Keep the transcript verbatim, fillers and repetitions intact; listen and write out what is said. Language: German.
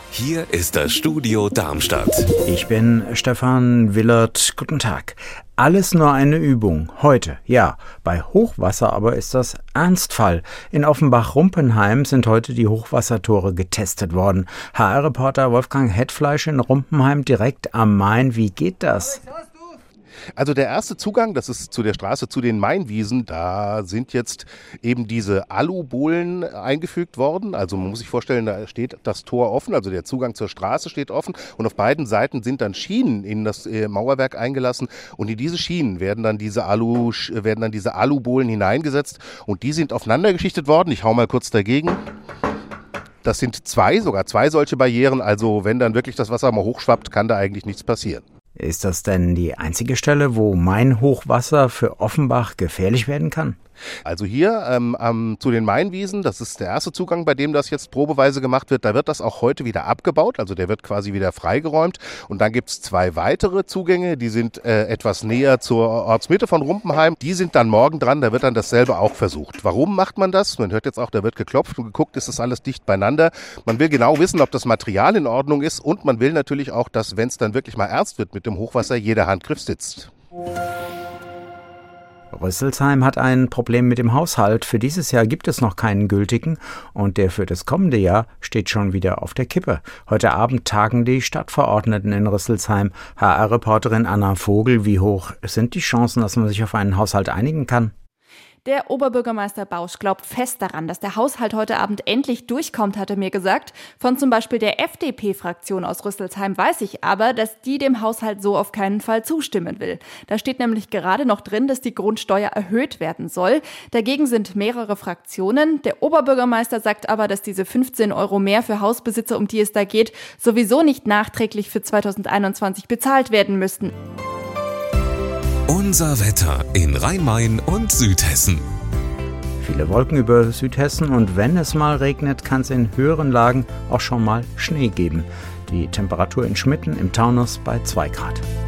Hier ist das Studio Darmstadt. Ich bin Stefan Willert. Guten Tag. Alles nur eine Übung. Heute, ja. Bei Hochwasser aber ist das Ernstfall. In Offenbach-Rumpenheim sind heute die Hochwassertore getestet worden. H R-Reporter Wolfgang Hetfleisch in Rumpenheim direkt am Main. Wie geht das? Also der erste Zugang, das ist zu der Straße zu den Mainwiesen, da sind jetzt eben diese Alubohlen eingefügt worden. Also man muss sich vorstellen, da steht das Tor offen, also der Zugang zur Straße steht offen und auf beiden Seiten sind dann Schienen in das Mauerwerk eingelassen und in diese Schienen werden dann diese Alu, werden dann diese Alubohlen hineingesetzt und die sind aufeinander geschichtet worden. Ich hau mal kurz dagegen. Das sind zwei, sogar zwei solche Barrieren, also wenn dann wirklich das Wasser mal hochschwappt, kann da eigentlich nichts passieren. Ist das denn die einzige Stelle, wo Main-Hochwasser für Offenbach gefährlich werden kann? Also hier ähm, ähm, zu den Mainwiesen, das ist der erste Zugang, bei dem das jetzt probeweise gemacht wird. Da wird das auch heute wieder abgebaut, also der wird quasi wieder freigeräumt. Und dann gibt es zwei weitere Zugänge, die sind äh, etwas näher zur Ortsmitte von Rumpenheim. Die sind dann morgen dran, da wird dann dasselbe auch versucht. Warum macht man das? Man hört jetzt auch, da wird geklopft und geguckt, ist das alles dicht beieinander. Man will genau wissen, ob das Material in Ordnung ist und man will natürlich auch, dass, wenn es dann wirklich mal ernst wird mit dem Hochwasser, jeder Handgriff sitzt. Rüsselsheim hat ein Problem mit dem Haushalt. Für dieses Jahr gibt es noch keinen gültigen und der für das kommende Jahr steht schon wieder auf der Kippe. Heute Abend tagen die Stadtverordneten in Rüsselsheim. H R-Reporterin Anna Vogel, wie hoch sind die Chancen, dass man sich auf einen Haushalt einigen kann? Der Oberbürgermeister Bausch glaubt fest daran, dass der Haushalt heute Abend endlich durchkommt, hat er mir gesagt. Von zum Beispiel der F D P-Fraktion aus Rüsselsheim weiß ich aber, dass die dem Haushalt so auf keinen Fall zustimmen will. Da steht nämlich gerade noch drin, dass die Grundsteuer erhöht werden soll. Dagegen sind mehrere Fraktionen. Der Oberbürgermeister sagt aber, dass diese fünfzehn Euro mehr für Hausbesitzer, um die es da geht, sowieso nicht nachträglich für zweitausendeinundzwanzig bezahlt werden müssten. Unser Wetter in Rhein-Main und Südhessen. Viele Wolken über Südhessen und wenn es mal regnet, kann es in höheren Lagen auch schon mal Schnee geben. Die Temperatur in Schmitten im Taunus bei zwei Grad.